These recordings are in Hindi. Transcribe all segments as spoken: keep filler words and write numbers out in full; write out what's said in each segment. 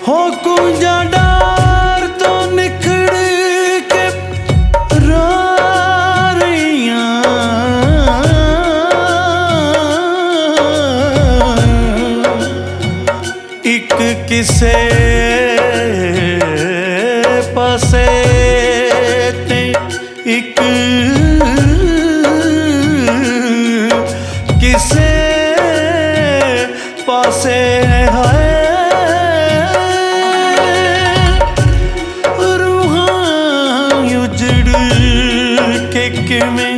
हो कुंजा डार तो निखड़ के रारियां एक किसे पासे ते एक किसे पासे है रूहां उजड़ के किवें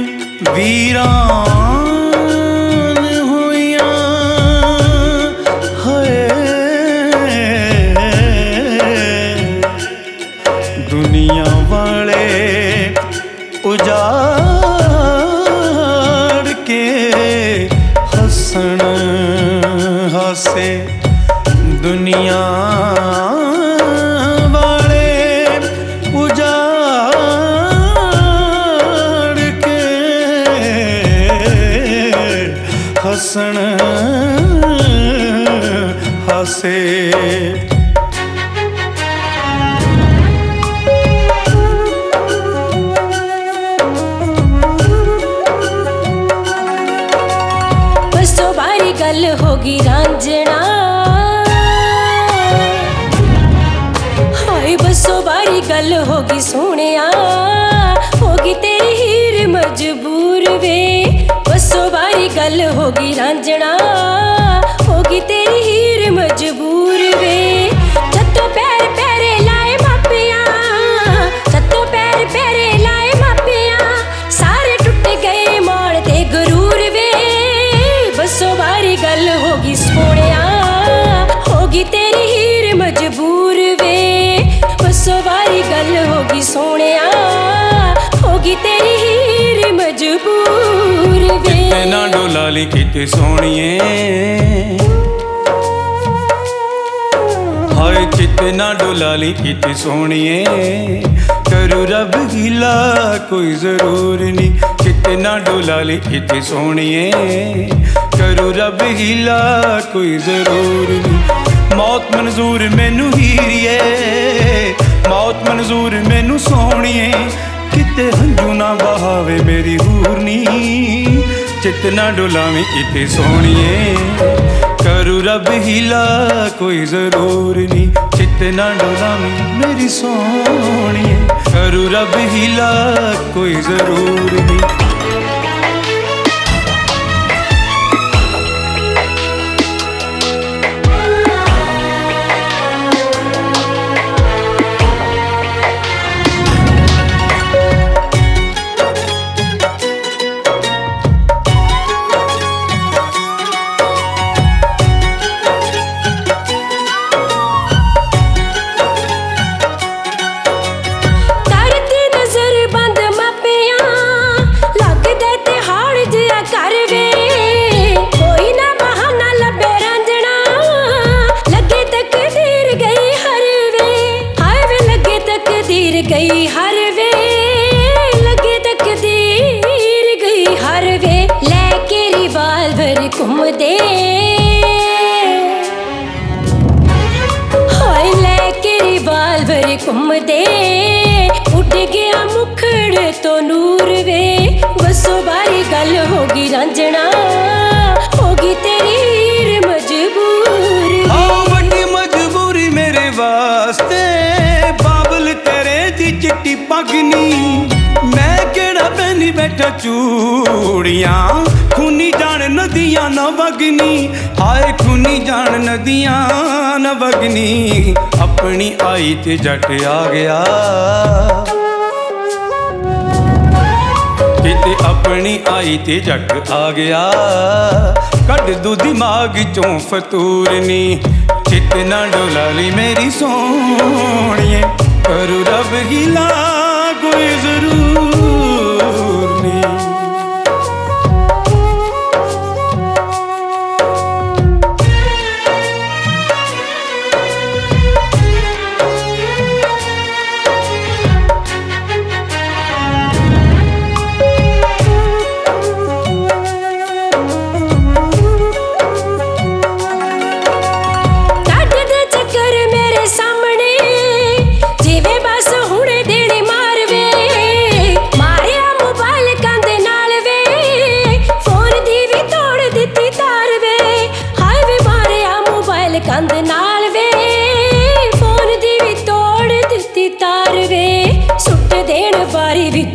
वीरान होइयां है दुनिया वाले उजाड़ के हंसण हासे दुनिया वाले उजाड़ के हंसण हासे गल होगी रांझना हाय बसो बारी गल होगी सोनिया होगी तेरी हीर मजबूर वे बसो बारी गल होगी रांझना होगी तेरी हीर मजबूर वे छत्तो पैर पैरे लाए मापिया छत्तो पैर पैरे लाए मापिया सारे टुट गए मान ते गुरूर वे बसो बारी गल होगी सोनिया होगी तेरी हीर मजबूर वे बसो बारी गल होगी सोनिया होगी तेरी हीर मजबूर वे ना डोलाली किते सोनिए हाय चित ना डोलाली किते सोनिए करू रब गिला कोई जरूर नहीं चित ना डोलाली किते सोनिए करू रब गिला कोई जरूर नहीं मौत मंजूर मैनू हीरिए मौत मंजूर मैनू सोनिए किते हंजू ना बहावे मेरी हूरनी चित ना डोलावी किते सोनिए करू रब हीला कोई जरूर नहीं चित ना डोलावी मेरी सोनिए करू रब हीला कोई जरूर नहीं गई हर वे लगे तकदीर गई हर वे लेके रिवाल्वर घूम दे हाय लेके रिवाल्वर घूम दे उठ गया मुखड़ तो नूर वे बसो बारी गल होगी रांझना होगी तेरी हीर मजबूर बड़ी मजबूरी मेरे वास्ते बाबल तेरे दी चिट्टी पगनी मैं केड़ा पहनी बैठा चूड़ियां खूनी जान नदियां न वगनी आए खूनी जान नदियां न वगनी अपनी आई ते जट आ गया किते अपनी आई ते जट आ गया कट दू दिमाग चों फतूरनी चित ना डोलाली मेरी सोनिए करू रब गिला कोई जरूर नहीं मेरे सा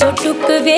ਵਿੱਚੋਂ ਟੁੱਕ ਵੇ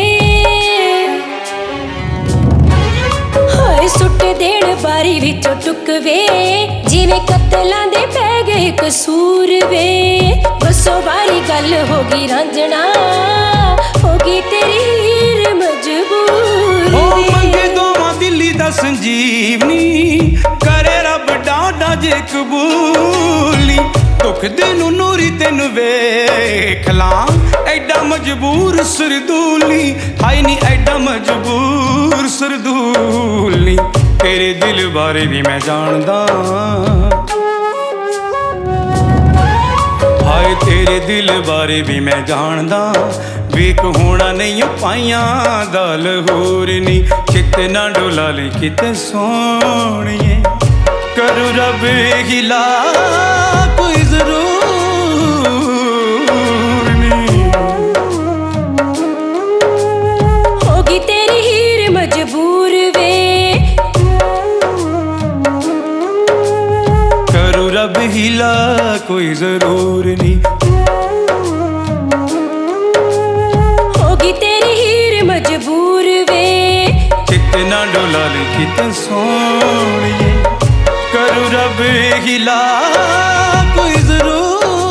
ਹਾਏ ਸੁੱਟ ਦੇਣ ਬਾਰੀ ਵਿੱਚੋਂ ਟੁੱਕ ਵੇ ਜਿਵੇਂ ਕਤਲਾਂ ਦੇ ਪੈ ਗਏ ਕਸੂਰ ਵੇ ਬਸੋ ਵਾਰੀ ਗੱਲ ਹੋ ਗਈ ਰਾਂਝਣਾ ਹੋ ਗਈ ਤੇਰੀ ਹੀਰ ਮਜਬੂਰ ਓ ਮੰਗੇ ਦੋਵਾਂ ਦਿੱਲੀ ਦਾ ਸੰਜੀਵਨੀ करे रब डाडा जे कबूली दुख दिनू नूरी तेन वेख लां एडा मजबूर सरदूली हाय नी एडा मजबूर सरदूली तेरे दिल बारे भी मैं जानदा हाय तेरे दिल बारे भी मैं जानदा वेख होना नहीं पाइया दल होर नी किते ना डोला ली किते सोहणिए करूं रब हिला कोई जरूर नहीं होगी तेरी हीर मजबूर वे करूं रब हिला कोई जरूर नहीं होगी तेरी हीर मजबूर वे कितना डोला ले किते सोहणिए करूं रब हिला कोई जरूर